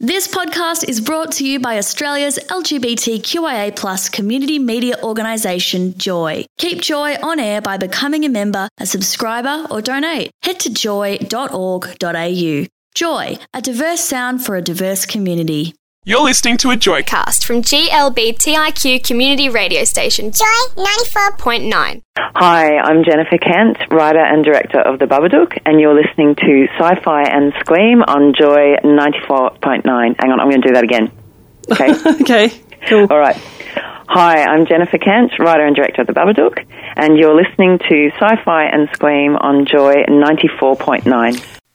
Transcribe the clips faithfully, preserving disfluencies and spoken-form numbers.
This podcast is brought to you by Australia's L G B T Q I A plus community media organisation, Joy. Keep Joy on air by becoming a member, a subscriber or donate. Head to joy dot org dot a u. Joy, a diverse sound for a diverse community. You're listening to a Joycast from G L B T I Q community radio station, Joy ninety-four point nine. Hi, I'm Jennifer Kent, writer and director of The Babadook, and you're listening to Sci-Fi and Scream on Joy ninety-four point nine. Hang on, I'm going to do that again. Okay? Okay, cool. All right. Hi, I'm Jennifer Kent, writer and director of The Babadook, and you're listening to Sci-Fi and Scream on Joy ninety-four point nine.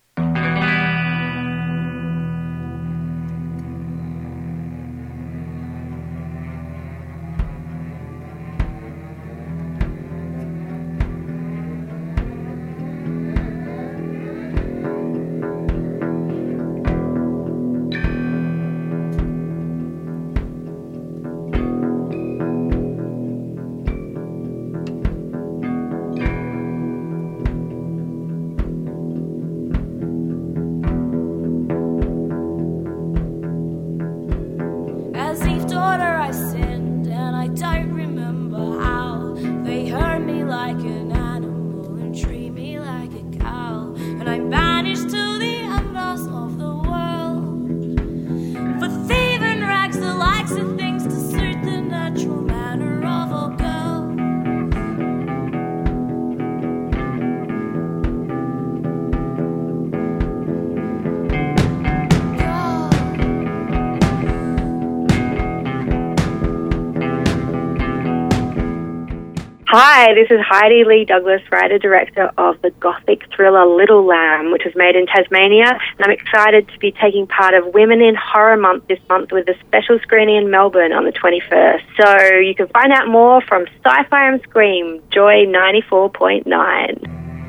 Hi, this is Heidi Lee Douglas, writer-director of the gothic thriller Little Lamb, which was made in Tasmania, and I'm excited to be taking part of Women in Horror Month this month with a special screening in Melbourne on the twenty-first. So you can find out more from Sci-Fi and Scream, Joy ninety-four point nine.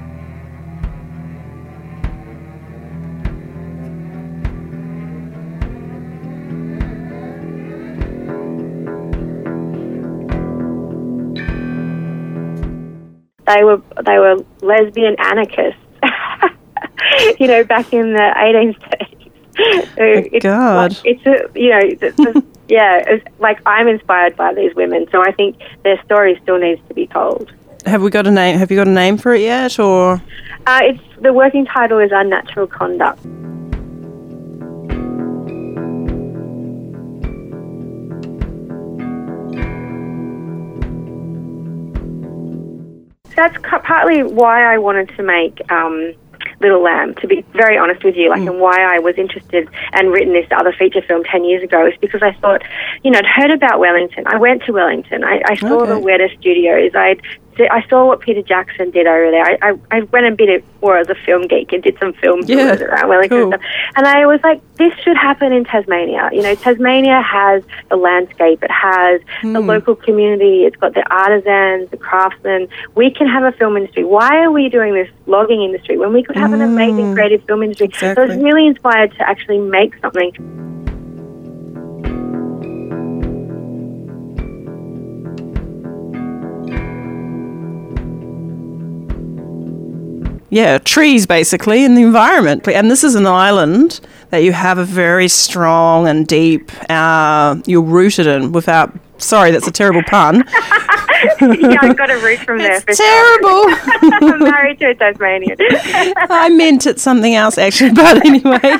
They were they were lesbian anarchists, you know, back in the eighteen thirties. So oh, it's God. Like, it's a, you know, the, the, yeah, it's like I'm inspired by these women, so I think their story still needs to be told. Have we got a name? Have you got a name for it yet, or? Uh, it's the working title is Unnatural Conduct. That's partly why I wanted to make um, Little Lamb, to be very honest with you, like, mm. and why I was interested and written this other feature film ten years ago is because I thought, you know, I'd heard about Wellington. I went to Wellington. I, I saw okay. the Weta Studios. I'd I saw what Peter Jackson did over there. I, I, I went a bit more as a film geek and did some film yeah, tours around Wellington cool. and stuff. And I was like, this should happen in Tasmania. You know, Tasmania has the landscape. It has mm. the local community. It's got the artisans, the craftsmen. We can have a film industry. Why are we doing this logging industry when we could have mm. an amazing creative film industry? Exactly. So I was really inspired to actually make something. Yeah, trees basically in the environment. And this is an island that you have a very strong and deep, uh, you're rooted in without, sorry, that's a terrible pun. Yeah, I got a root from there. It's terrible. Sure. I'm married to a Tasmanian. I meant it something else actually, but anyway.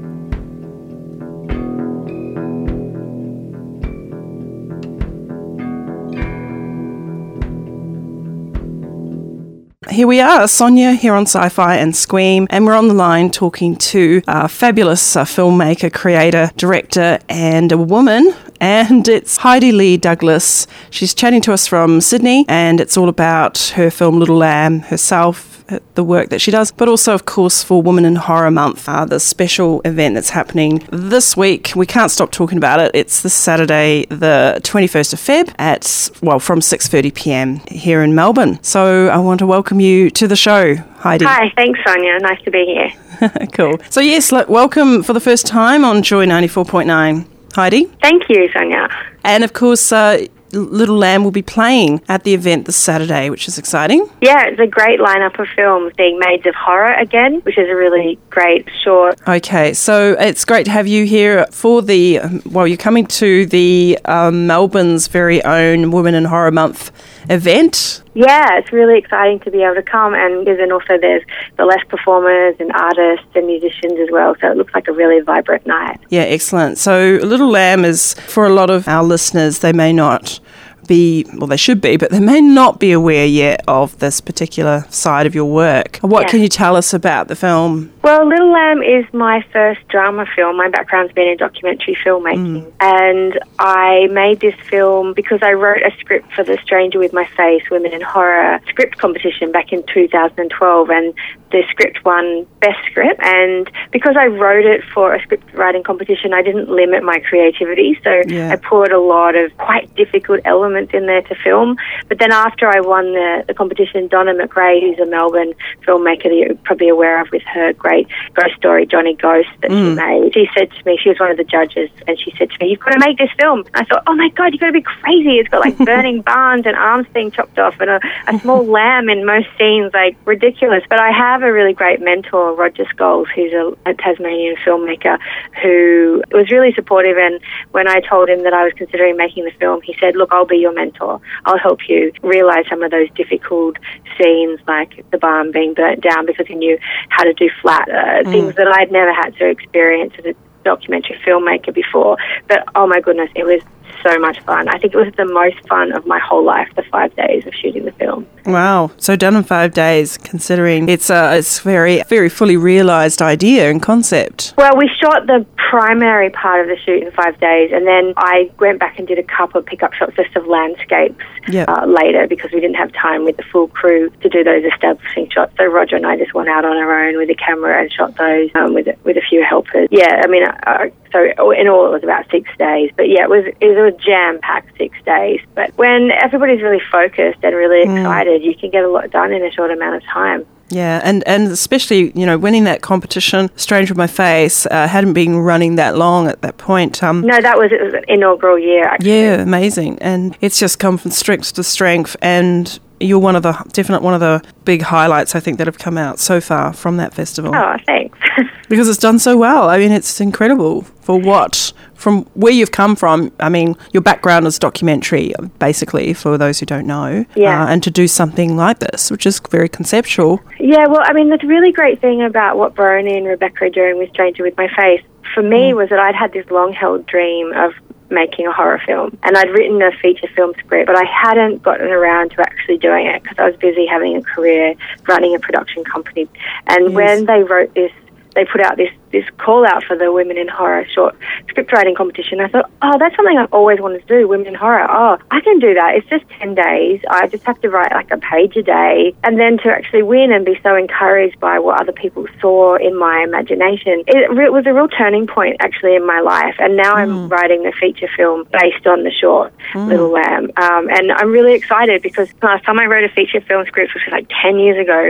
Here we are, Sonia, here on Sci-Fi and Scream, and we're on the line talking to a fabulous uh, filmmaker, creator, director, and a woman, and it's Heidi Lee Douglas. She's chatting to us from Sydney, and it's all about her film Little Lamb, herself, the work that she does, but also, of course, for Women in Horror Month, uh, the special event that's happening this week. We can't stop talking about it. It's this Saturday, the twenty-first of February, at, well, from six thirty p.m. here in Melbourne. So I want to welcome you to the show, Heidi. Hi, thanks, Sonia. Nice to be here. Cool. So, yes, look, welcome for the first time on Joy ninety-four point nine, Heidi. Thank you, Sonia. And, of course, uh, Little Lamb will be playing at the event this Saturday, which is exciting. Yeah, it's a great lineup of films, being Maids of Horror again, which is a really great short. Okay, so it's great to have you here for the, well, you're coming to the um, Melbourne's very own Women in Horror Month event. Yeah, it's really exciting to be able to come, and then also there's the less performers and artists and musicians as well, so it looks like a really vibrant night. Yeah, excellent. So Little Lamb is, for a lot of our listeners, they may not be, well, they should be, but they may not be aware yet of this particular side of your work. What yeah. can you tell us about the film? Well, Little Lamb is my first drama film. My background's been in documentary filmmaking. Mm. And I made this film because I wrote a script for The Stranger with My Face, Women in Horror script competition back in two thousand twelve. And the script won Best Script. And because I wrote it for a script writing competition, I didn't limit my creativity. So yeah. I poured a lot of quite difficult elements in there to film. But then after I won the, the competition, Donna McRae, who's a Melbourne filmmaker that you're probably aware of with her great ghost story, Johnny Ghost, that mm. she made. She said to me, she was one of the judges, and she said to me, you've got to make this film. And I thought, oh my God, you've got to be crazy. It's got like burning barns and arms being chopped off and a, a small lamb in most scenes, like ridiculous. But I have a really great mentor, Roger Scholes, who's a, a Tasmanian filmmaker who was really supportive. And when I told him that I was considering making the film, he said, look, I'll be your mentor. I'll help you realise some of those difficult scenes, like the barn being burnt down, because he knew how to do flat, uh, mm. things that I'd never had to experience as a documentary filmmaker before. But oh my goodness, it was so much fun. I think it was the most fun of my whole life, the five days of shooting the film. Wow. So done in five days, considering it's a it's very, very fully realised idea and concept. Well, we shot the primary part of the shoot in five days, and then I went back and did a couple of pickup shots just of landscapes yep. uh, later, because we didn't have time with the full crew to do those establishing shots. So Roger and I just went out on our own with a camera and shot those um, with with a few helpers. Yeah, I mean, uh, so in all it was about six days. But yeah, it was it was a jam-packed six days. But when everybody's really focused and really mm. excited, you can get a lot done in a short amount of time. Yeah, and, and especially, you know, winning that competition, Strange with My Face, uh, hadn't been running that long at that point. Um, no, that was, it was an inaugural year, actually. Yeah, amazing. And it's just come from strength to strength, and you're one of the, definite one of the big highlights, I think, that have come out so far from that festival. Oh, thanks. Because it's done so well. I mean, it's incredible for what, from where you've come from. I mean, your background is documentary, basically, for those who don't know. Yeah. Uh, and to do something like this, which is very conceptual. Yeah, well, I mean, the really great thing about what Bronnie and Rebecca are doing with Stranger with My Face, for me, mm. was that I'd had this long-held dream of making a horror film, and I'd written a feature film script, but I hadn't gotten around to actually doing it because I was busy having a career running a production company. And yes. when they wrote this, they put out this this call out for the Women in Horror short script writing competition. I thought, oh, that's something I've always wanted to do, Women in Horror. Oh, I can do that. It's just ten days. I just have to write like a page a day. And then to actually win and be so encouraged by what other people saw in my imagination, it re- was a real turning point actually in my life. And now mm. I'm writing the feature film based on the short mm. Little Lamb. Um, and I'm really excited because last time I wrote a feature film script, which was like ten years ago,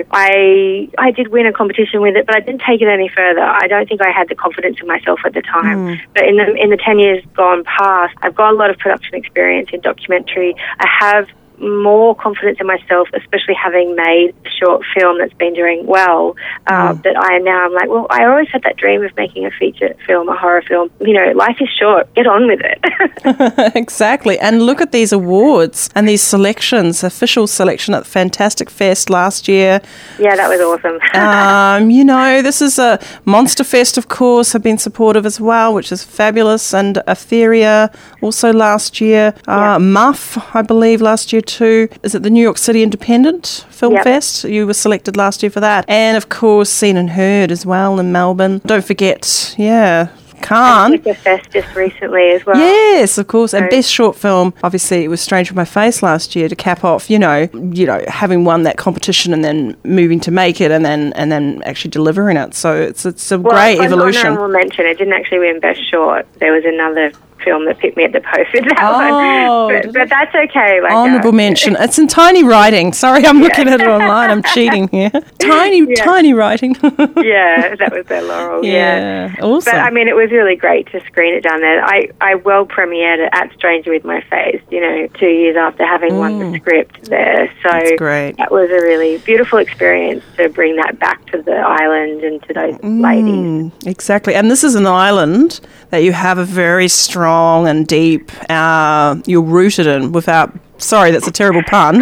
I I did win a competition with it, but I didn't take it any further. I don't think I had the confidence in myself at the time. Mm. But in the in the ten years gone past, I've got a lot of production experience in documentary. I have more confidence in myself, especially having made a short film that's been doing well, uh, mm. that I now I'm like, well, I always had that dream of making a feature film, a horror film. You know, life is short. Get on with it. Exactly. And look at these awards and these selections, official selection at the Fantastic Fest last year. Yeah, that was awesome. um, you know, this is a Monster Fest, of course, have been supportive as well, which is fabulous. And Etheria also last year. Uh, yeah. Muff, I believe, last year too. Is it the New York City Independent Film yep. Fest? You were selected last year for that. And of course, Seen and Heard as well in Melbourne. Don't forget, yeah, Cannes. And Feature Fest just recently as well. Yes, of course. So. And Best Short Film, obviously, it was Strange with My Face last year to cap off, you know, you know, having won that competition and then moving to make it and then and then actually delivering it. So it's it's a well, great an evolution. Honourable mention, it didn't actually win Best Short. There was another film that picked me at the post with that Oh, one. But, but that's okay. Like, honourable uh, mention. It's in tiny writing. Sorry, I'm looking at it online. I'm cheating here. Tiny, Yeah. tiny writing. Yeah, that was their laurel. Yeah. Yeah, awesome. But I mean, it was really great to screen it down there. I, I well premiered it at Stranger with My Face, you know, two years after having won the script there. So That's great. that was a really beautiful experience to bring that back to the island and to those ladies. Mm, exactly. And this is an island that you have a very strong and deep, uh, you're rooted in without, sorry, that's a terrible pun.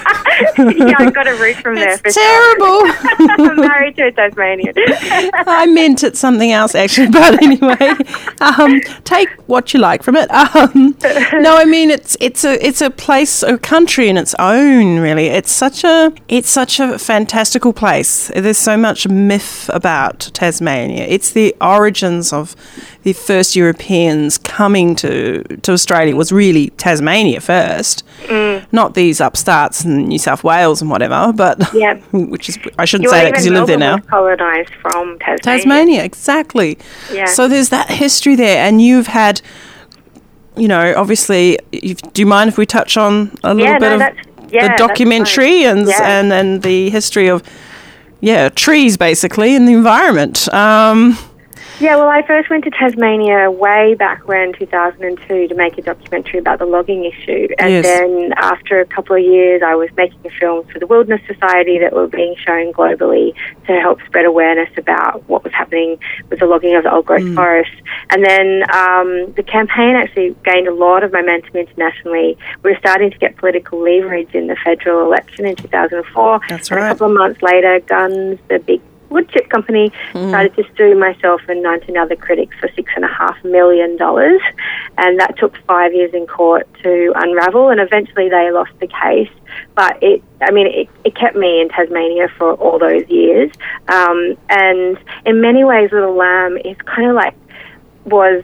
Yeah, I got a root from there. It's for terrible. Sure. I'm married to a Tasmanian. I meant it something else actually, but anyway, um, take what you like from it. Um, no, I mean it's it's a it's a place, a country in its own. Really, it's such a it's such a fantastical place. There's so much myth about Tasmania. It's the origins of the first Europeans coming to to Australia was really Tasmania first, mm. not these upstarts in New South Wales and whatever. But yeah, which is I shouldn't You're say that because you live there now. Was colonised from Tasmania. Tasmania, exactly. Yeah. So there's that history there, and you've had, you know, obviously. You've, do you mind if we touch on a little yeah, bit no, of that's, yeah, the documentary and yeah. and and the history of, yeah, trees basically and the environment? Um, Yeah, well, I first went to Tasmania way back when, two thousand two, to make a documentary about the logging issue. And Yes. then after a couple of years, I was making films for the Wilderness Society that were being shown globally to help spread awareness about what was happening with the logging of the old growth Mm. forest. And then um, the campaign actually gained a lot of momentum internationally. We were starting to get political leverage in the federal election in two thousand four. That's and right. a couple of months later, Guns, the big wood chip company, Mm. decided to sue myself and nineteen other critics for six and a half million dollars, and that took five years in court to unravel. And eventually, they lost the case. But it, I mean, it, it kept me in Tasmania for all those years. Um, and in many ways, Little Lamb is kind of like was.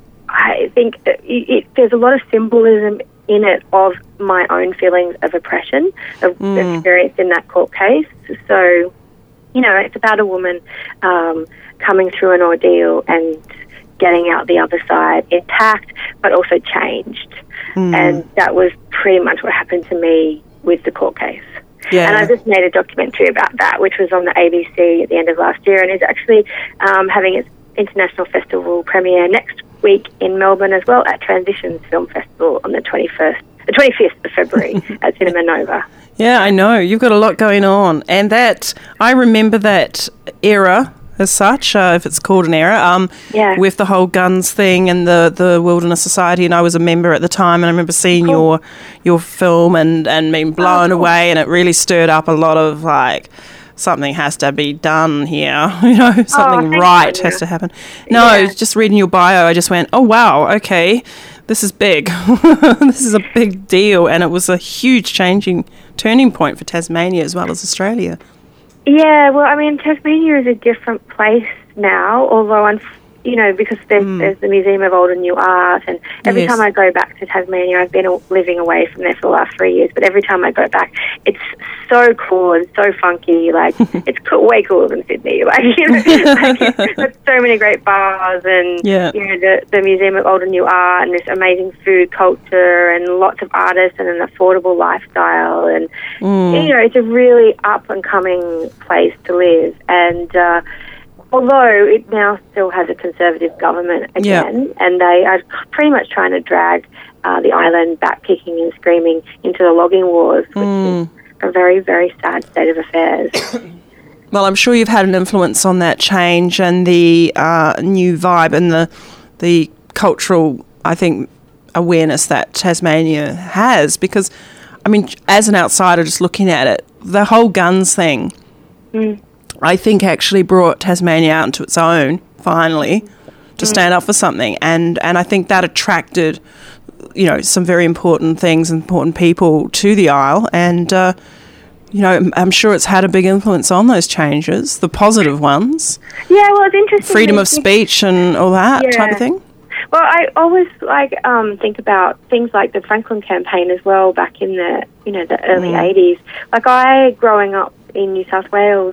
I think it, it, there's a lot of symbolism in it of my own feelings of oppression, of Mm. experience in that court case. So. You know, it's about a woman um, coming through an ordeal and getting out the other side intact, but also changed. Mm. And that was pretty much what happened to me with the court case. Yeah. And I just made a documentary about that, which was on the A B C at the end of last year, and is actually um, having its international festival premiere next week in Melbourne as well at Transitions Film Festival on the twenty-first, the twenty-fifth of February at Cinema Nova. Yeah, I know. You've got a lot going on. And that, I remember that era as such, uh, if it's called an era, um, Yeah. with the whole guns thing and the, the Wilderness Society. And I was a member at the time, and I remember seeing Cool. your your film and, and being blown Oh, cool. away, and it really stirred up a lot of, like, something has to be done here. You know, something thanks, right Sonia. has to happen. No, Yeah. just reading your bio, I just went, oh, wow, okay, this is big. This is a big deal. And it was a huge changing turning point for Tasmania as well as Australia. Yeah, well, I mean, Tasmania is a different place now, although, unf- you know, because there's, Mm. there's the Museum of Old and New Art, and every Yes. time I go back to Tasmania, I've been a- living away from there for the last three years, but every time I go back, it's so cool and so funky. Like, it's cool, way cooler than Sydney. Like, you know, like, there's so many great bars and, Yeah. you know, the, the Museum of Old and New Art and this amazing food culture and lots of artists and an affordable lifestyle. And, Mm. you know, it's a really up-and-coming place to live. And, uh, although it now still has a conservative government again, and they are pretty much trying to drag uh, the island back kicking and screaming into the logging wars, which Mm. is a very, very sad state of affairs. Well, I'm sure you've had an influence on that change and the uh, new vibe and the the cultural, I think, awareness that Tasmania has. Because, I mean, as an outsider just looking at it, the whole guns thing, Mm. I think actually brought Tasmania out into its own, finally, to stand up for something. And, and I think that attracted, you know, some very important things, important people to the Isle. And, uh, you know, I'm sure it's had a big influence on those changes, the positive ones, Yeah, well, it's interesting. freedom that of you- speech and all that Yeah. type of thing. Well, I always like um, think about things like the Franklin campaign as well, back in the you know the early Mm. eighties. Like I, growing up in New South Wales,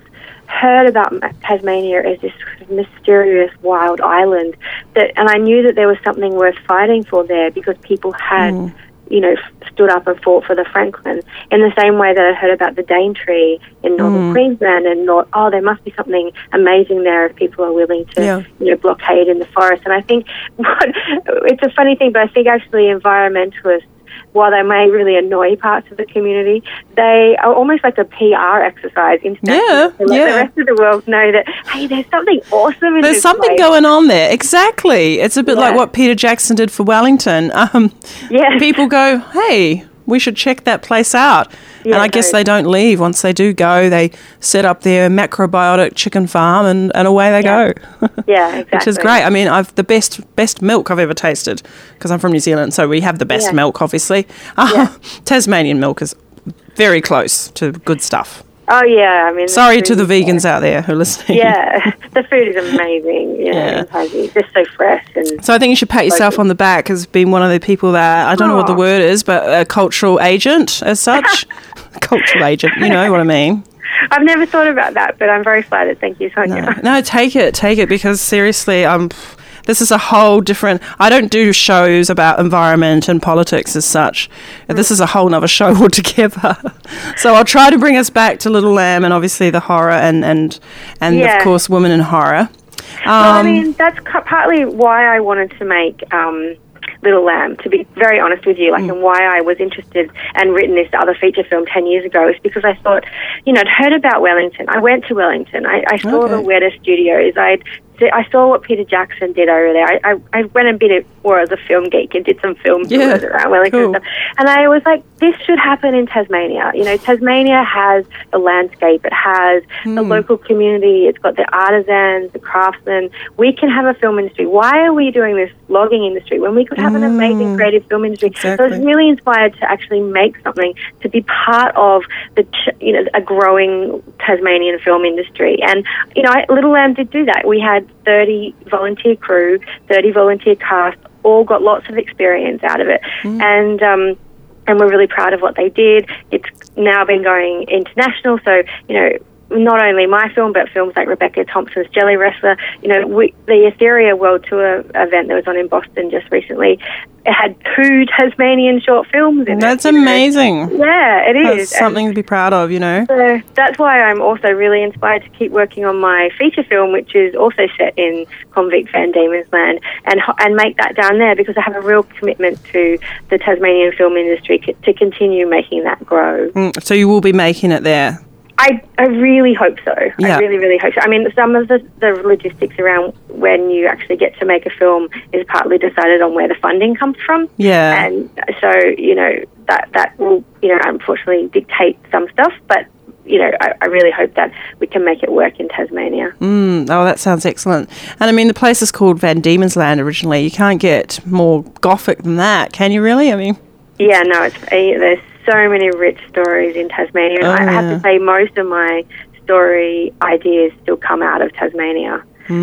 heard about Tasmania as this sort of mysterious wild island, that, and I knew that there was something worth fighting for there because people had, mm. you know, stood up and fought for the Franklin. In the same way that I heard about the Daintree in northern mm. Queensland, and thought, oh, there must be something amazing there if people are willing to, yeah. you know, blockade in the forest. And I think what, it's a funny thing, but I think actually environmentalists, while they may really annoy parts of the community, they are almost like a P R exercise internationally. Yeah, to let yeah. the rest of the world know that, hey, there's something awesome in There's this something place. going on there. Exactly. It's a bit Yeah. like what Peter Jackson did for Wellington. Um, Yes. People go, hey, we should check that place out. Yeah, and I guess no. they don't leave. Once they do go, they set up their macrobiotic chicken farm and, and away they Yeah. go. Yeah, exactly. Which is great. I mean, I've the best best milk I've ever tasted because I'm from New Zealand, so we have the best Yeah. milk, obviously. Uh, Yeah. Tasmanian milk is very close to good stuff. Oh, yeah. I mean, Sorry the to the food- vegans out there who are listening. Yeah, the food is amazing. You know, Yeah. in Tassie. It's just so fresh and So I think you should pat yourself Local. on the back as being one of the people that, I don't know what the Aw. word is, but a cultural agent as such. Cultural agent, you know what I mean. I've never thought about that, but I'm very flattered. Thank you, Sonia. No, no, take it, take it, because seriously, um, this is a whole different... I don't do shows about environment and politics as such. This is a whole nother show altogether. So I'll try to bring us back to Little Lamb and obviously the horror and, and, and Yeah. of course, women in horror. Well, I Um, mean, that's cu- partly why I wanted to make um, Little Lamb, to be very honest with you, like, Mm. and why I was interested and written this other feature film ten years ago is because I thought, you know, I'd heard about Wellington. I went to Wellington. I, I saw Okay. the Weta Studios. I'd I saw what Peter Jackson did over there. I, I, I went and did it more as a film geek and did some film Yeah, tours around Wellington cool. and stuff. And I was like, this should happen in Tasmania. You know, Tasmania has the landscape. It has the Hmm. local community. It's got the artisans, the craftsmen. We can have a film industry. Why are we doing this logging industry when we could have an amazing creative film industry? So I Exactly. was really inspired to actually make something, to be part of the, ch- you know, a growing Tasmanian film industry. And, you know, I, Little Lamb did do that. We had thirty volunteer crew, thirty volunteer cast, all got lots of experience out of it. Mm. And, um, and we're really proud of what they did. It's now been going international, so, you know, not only my film, but films like Rebecca Thompson's Jelly Wrestler. You know, we, the Etheria World Tour event that was on in Boston just recently, it had two Tasmanian short films in That's it. you know. amazing. Yeah, it is. That's something And to be proud of, you know. so that's why I'm also really inspired to keep working on my feature film, which is also set in convict Van Diemen's Land, and and make that down there because I have a real commitment to the Tasmanian film industry c- to continue making that grow. Mm, so you will be making it there. I, I really hope so. Yeah. I really, really hope so. I mean, some of the, the logistics around when you actually get to make a film is partly decided on where the funding comes from. Yeah. And so, you know, that, that will, you know, unfortunately dictate some stuff. But, you know, I, I really hope that we can make it work in Tasmania. Mm, oh, that sounds excellent. And I mean, the place is called Van Diemen's Land originally. You can't get more gothic than that, can you really? I mean... Yeah, no, it's there's so many rich stories in Tasmania. And Oh, I have yeah. to say most of my story ideas still come out of Tasmania.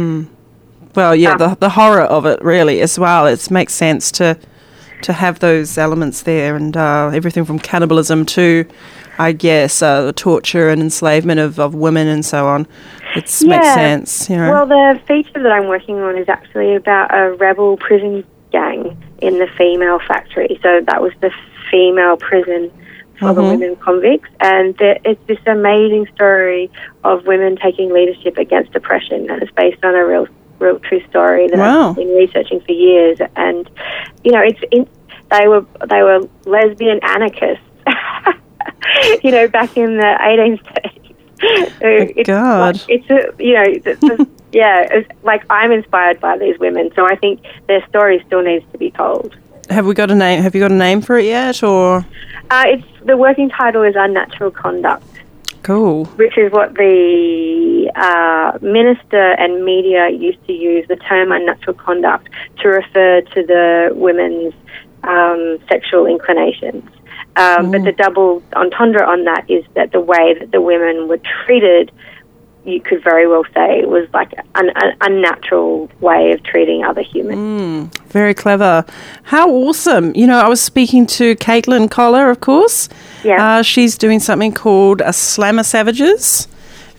Well, yeah, Ah. the the horror of it really as well. It makes sense to to have those elements there, and uh, everything from cannibalism to, I guess, uh, the torture and enslavement of, of women and so on. It makes sense, you know. Well, the feature that I'm working on is actually about a rebel prison gang in the female factory. So that was the female prison for the Mhm. women convicts. And there, it's this amazing story of women taking leadership against oppression. And it's based on a real real true story that Wow. I've been researching for years. And, you know, it's in, they were they were lesbian anarchists, you know, back in the eighteen thirties. So it's God. like- it's a, you know, it's a, yeah, it's like I'm inspired by these women, so I think their story still needs to be told. Have we got a name? Have you got a name for it yet, or? Uh, it's the working title is Unnatural Conduct, Cool. which is what the uh, minister and media used to use the term unnatural conduct to refer to the women's um, sexual inclinations. Um, But the double entendre on that is that the way that the women were treated, you could very well say, was like an, an unnatural way of treating other humans. Very clever. How awesome. You know, I was speaking to Caitlin Collar, of course. Yeah. Uh, she's doing something called a Slammer Savages.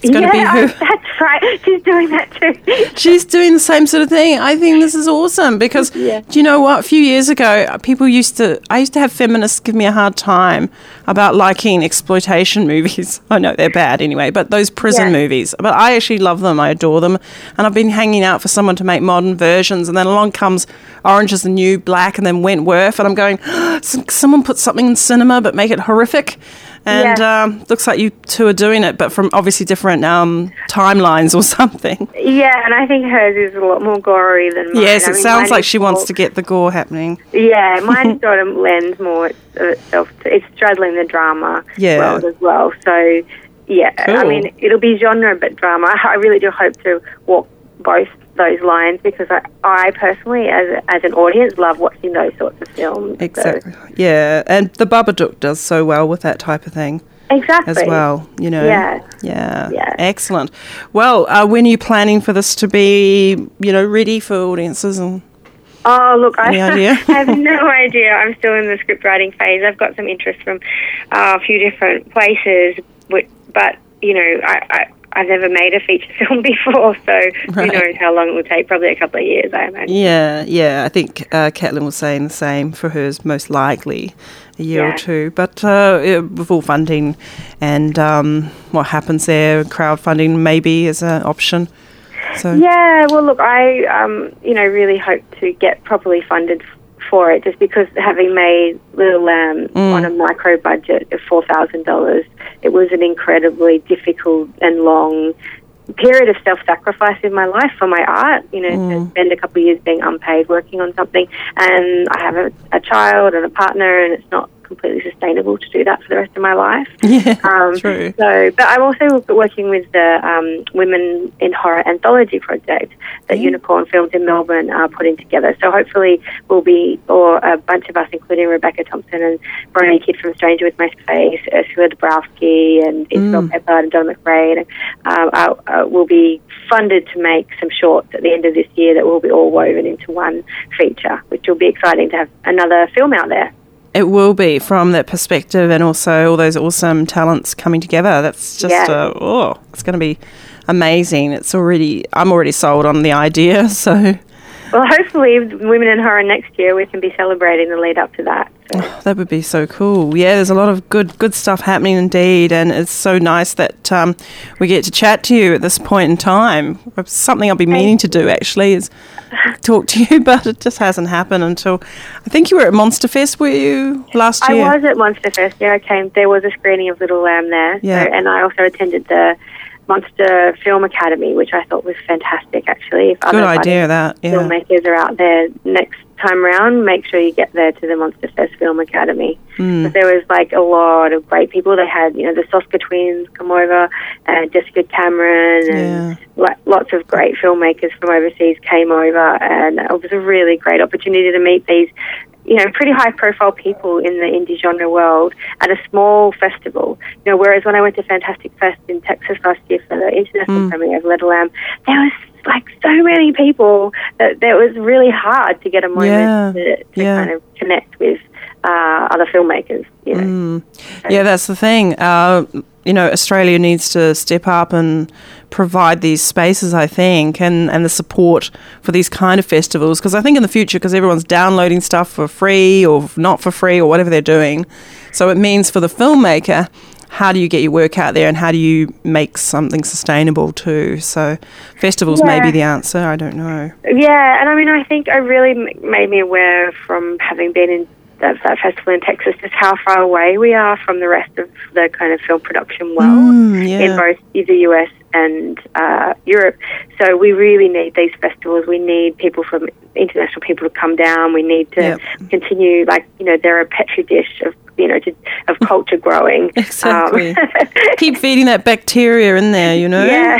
It's going yeah, to be her. I, that's right. She's doing that too. She's doing the same sort of thing. I think this is awesome because, Yeah. do you know what? A few years ago, people used to, I used to have feminists give me a hard time about liking exploitation movies. I know they're bad anyway, but those prison Yeah. movies. But I actually love them. I adore them. And I've been hanging out for someone to make modern versions. And then along comes Orange is the New Black and then Wentworth. And I'm going, oh, someone put something in cinema but make it horrific. And Yeah. um, looks like you two are doing it, but from obviously different um, timelines or something. Yeah, and I think hers is a lot more gory than mine. Yes, I it mean, sounds mine like is she wants more- to get the gore happening. Yeah, mine sort of lends more of itself to, it's straddling the drama Yeah. world as well. So, yeah, I Cool. mean, it'll be genre but drama. I really do hope to walk both those lines because I, I personally, as as an audience, love watching those sorts of films. So- Exactly. Yeah, and the Babadook does so well with that type of thing exactly. as well, you know. Yeah. Yeah. Yeah. Excellent. Well, uh, when are you planning for this to be, you know, ready for audiences? And Oh, look, I, Any idea? I have no idea. I'm still in the script writing phase. I've got some interest from uh, a few different places, but, but you know, I, I, I've never made a feature film before, so Right. who knows how long it will take, probably a couple of years, I imagine. Yeah, yeah. I think uh, Caitlin was saying the same for hers, most likely a year Yeah. or two. But uh, it, with all funding and um, what happens there, crowdfunding maybe is an option. So Yeah, well, look, I, um, you know, really hope to get properly funded f- for it, just because having made Little Lamb on a micro budget of four thousand dollars, it was an incredibly difficult and long period of self-sacrifice in my life for my art, you know, to spend a couple of years being unpaid working on something. And I have a, a child and a partner, and it's not completely sustainable to do that for the rest of my life. Yeah, Um, true. So, but I'm also working with the um, Women in Horror Anthology project that Unicorn Films in Melbourne are putting together. So hopefully we'll be, or a bunch of us, including Rebecca Thompson and Bronnie Kidd from Stranger with My Face, Ursula Dabrowski and Isabel Peppard and John McRae, and, um, are, uh, will be funded to make some shorts at the end of this year that will be all woven into one feature, which will be exciting to have another film out there. It will be from that perspective, and also all those awesome talents coming together. That's just, Yeah. uh, oh, it's going to be amazing. It's already, I'm already sold on the idea. So Well, hopefully, Women in Horror next year, we can be celebrating the lead up to that. So. that would be so cool. Yeah, there's a lot of good, good stuff happening indeed, and it's so nice that um, we get to chat to you at this point in time. It's something I've been meaning to do actually is talk to you, but it just hasn't happened until I think you were at Monster Fest, were you last year? I was at Monster Fest. Yeah, I came. There was a screening of Little Lamb there, Yeah. so, and I also attended the Monster Film Academy, which I thought was fantastic. Actually, if Good other idea that. Yeah. filmmakers are out there next time round, make sure you get there to the Monster Fest Film Academy. Mm. But there was like a lot of great people. They had, you know, the Soska twins come over, and Jessica Cameron, and lo- lots of great filmmakers from overseas came over, and it was a really great opportunity to meet these, you know, pretty high-profile people in the indie genre world at a small festival. You know, whereas when I went to Fantastic Fest in Texas last year for the international premiere of Little Lamb, there was like so many people that, that it was really hard to get a moment Yeah, to, to yeah. kind of connect with uh, other filmmakers. You know, Mm. Yeah, that's the thing. Uh, you know, Australia needs to step up and provide these spaces, I think, and, and the support for these kind of festivals. Because I think in the future, because everyone's downloading stuff for free or not for free or whatever they're doing, so it means for the filmmaker, how do you get your work out there and how do you make something sustainable too? So festivals may be Yeah. the answer. I don't know. Yeah, and I mean, I think I really m- made me aware from having been in that, that festival in Texas just how far away we are from the rest of the kind of film production world Mm, yeah. in both the U S and uh, Europe. So we really need these festivals. We need people from international people to come down. We need to Yep. continue, like, you know, they're a petri dish of, you know, to, of culture growing. Exactly. Um, Keep feeding that bacteria in there, you know? yeah.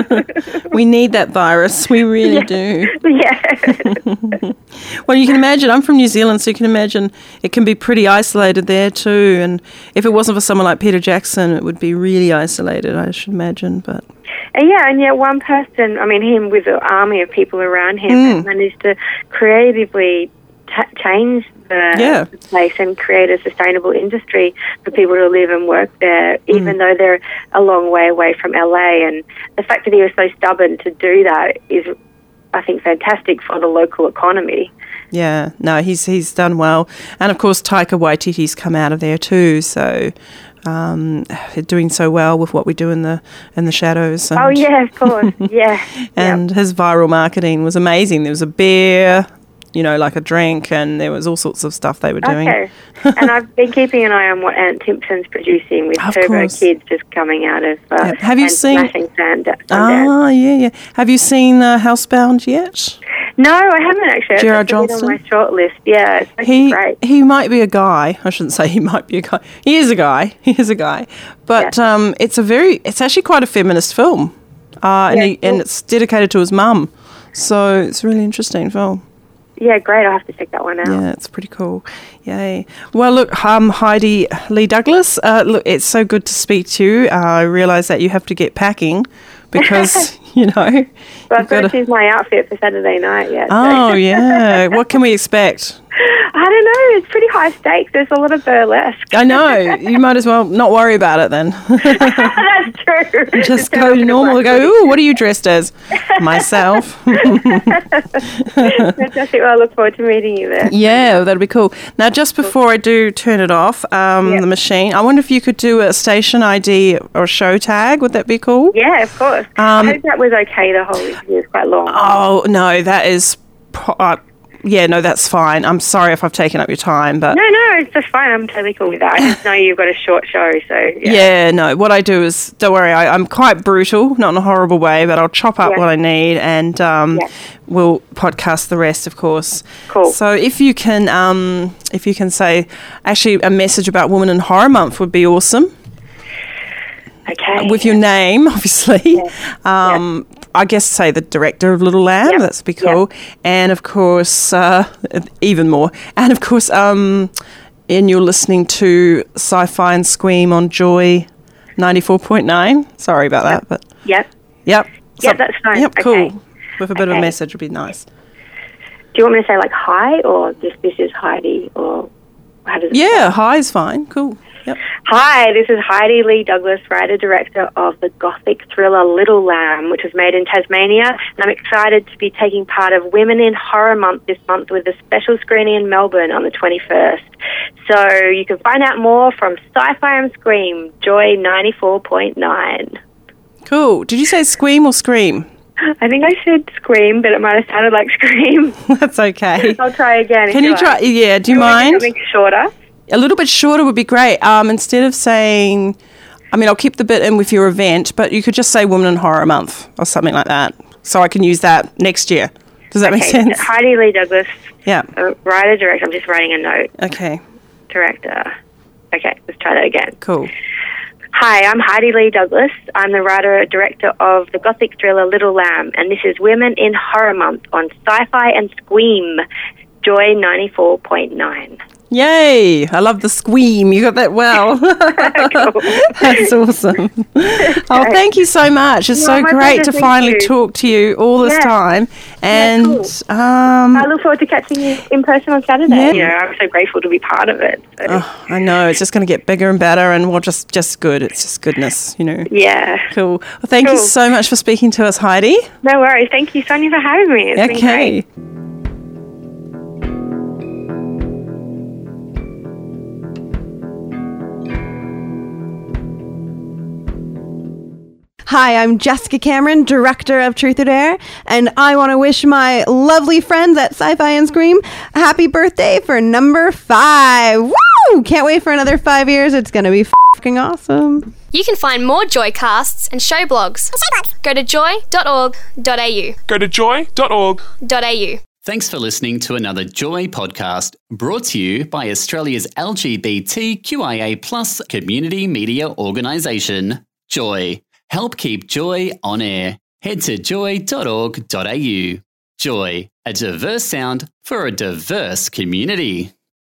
We need that virus. We really do. yeah. Well, you can imagine, I'm from New Zealand, so you can imagine it can be pretty isolated there too. And if it wasn't for someone like Peter Jackson, it would be really isolated, I should imagine. But And yeah, and yet one person, I mean, him with an army of people around him, Mm. has managed to creatively cha- change the, Yeah. the place and create a sustainable industry for people to live and work there, even though they're a long way away from L A. And the fact that he was so stubborn to do that is, I think, fantastic for the local economy. Yeah, no, he's he's done well. And, of course, Taika Waititi's come out of there too, so um, doing so well with what we do in the in the shadows. And, Oh, yeah, of course, yeah. and his viral marketing was amazing. There was a beer, you know, like a drink, and there was all sorts of stuff they were doing. Okay. And I've been keeping an eye on what Ant Timpson's producing with Of Turbo course. Kids just coming out of uh, Yeah. Have you and seen- Smashing Sand- Sundance. Ah, yeah, yeah. Have you seen uh, Housebound yet? No, I haven't actually. Gerard It's on Johnson? my short list. Yeah, it's actually He great. he might be a guy. I shouldn't say he might be a guy. He is a guy. He is a guy. But Yeah. um, it's a very. It's actually quite a feminist film, uh, and Yeah, he, and cool. it's dedicated to his mum. So it's a really interesting film. Yeah, great. I'll have to check that one out. Yeah, it's pretty cool. Yay. Well, look, um, Heidi Lee Douglas, uh, look, it's so good to speak to you. Uh, I realise that you have to get packing because, you know, Well, I've you've got to gotta- choose my outfit for Saturday night yet. so- Oh, yeah. What can we expect? I don't know. It's pretty high stakes. There's a lot of burlesque. I know. You might as well not worry about it then. That's true. Just turn go up in a normal. black Go, hoodie. ooh, what are you dressed as? Myself. Fantastic. Well, I look forward to meeting you there. Yeah, that'd be cool. Now, just before I do turn it off, um, Yeah. the machine, I wonder if you could do a station I D or show tag. Would that be cool? Yeah, of course. Um, I hope that was okay. The whole interview was quite long. Oh, no, that is... Pro- uh, yeah, no, that's fine. I'm sorry if I've taken up your time, but... No, no, it's just fine. I'm totally cool with that. I just know you've got a short show, so yeah. Yeah, no, what I do is, don't worry, I, I'm quite brutal, not in a horrible way, but I'll chop up Yeah. what I need and um, Yeah. we'll podcast the rest, of course. Cool. So if you can, um, if you can say, actually, a message about Women in Horror Month would be awesome. Okay. With your name, obviously. Um, I guess say the director of Little Lamb, Yeah. that's be cool. And of course, uh, even more. And of course, um, and you're listening to Sci-Fi and Scream on Joy ninety-four point nine. Sorry about that, but Yep. yep. Yep, that's fine. Yep, cool. Okay. With a bit of a Okay. message would be nice. Do you want me to say like hi or just this is Heidi or how does it Yeah, hi is fine. Cool. Yep. Hi, this is Heidi Lee Douglas, writer-director of the gothic thriller Little Lamb, which was made in Tasmania, and I'm excited to be taking part of Women in Horror Month this month with a special screening in Melbourne on the twenty-first. So you can find out more from Sci-Fi and Scream, Joy ninety-four point nine. Cool. Did you say Scream or Scream? I think I said Scream, but it might have sounded like Scream. That's okay. I'll try again. if Can you like. try? Yeah, do you want me to mind? do something shorter? A little bit shorter would be great. Um, instead of saying, I mean, I'll keep the bit in with your event, but you could just say Women in Horror Month or something like that. So I can use that next year. Does that make Okay, sense? Heidi Lee Douglas, Yeah. uh, writer, director. I'm just writing a note. Okay. Director. Okay, let's try that again. Cool. Hi, I'm Heidi Lee Douglas. I'm the writer-director of the gothic thriller Little Lamb, and this is Women in Horror Month on Sci-Fi and Scream, Joy ninety-four point nine. Yay! I love the scream. You got that well. That's awesome. Oh, thank you so much. It's No, so my great pleasure. to Thank finally you. talk to you all this Yeah. time. And cool. um, I look forward to catching you in person on Saturday. Yeah. You know, I'm so grateful to be part of it. So. oh, I know it's just going to get bigger and better, and we're just just good. It's just goodness, you know. Yeah. Cool. Well, thank you Cool. so much for speaking to us, Heidi. No worries. Thank you, Sonia, for having me. It's been Okay. great. Hi, I'm Jessica Cameron, director of Truth or Dare, and I want to wish my lovely friends at Sci-Fi and Scream a happy birthday for number five. Woo! Can't wait for another five years. It's going to be f***ing awesome. You can find more Joycasts and show blogs. Go to joy dot org dot a u. Go to joy dot org. .au. Thanks for listening to another Joy podcast brought to you by Australia's L G B T Q I A plus community media organisation, Joy. Help keep Joy on air. Head to joy dot org dot a u. Joy, a diverse sound for a diverse community.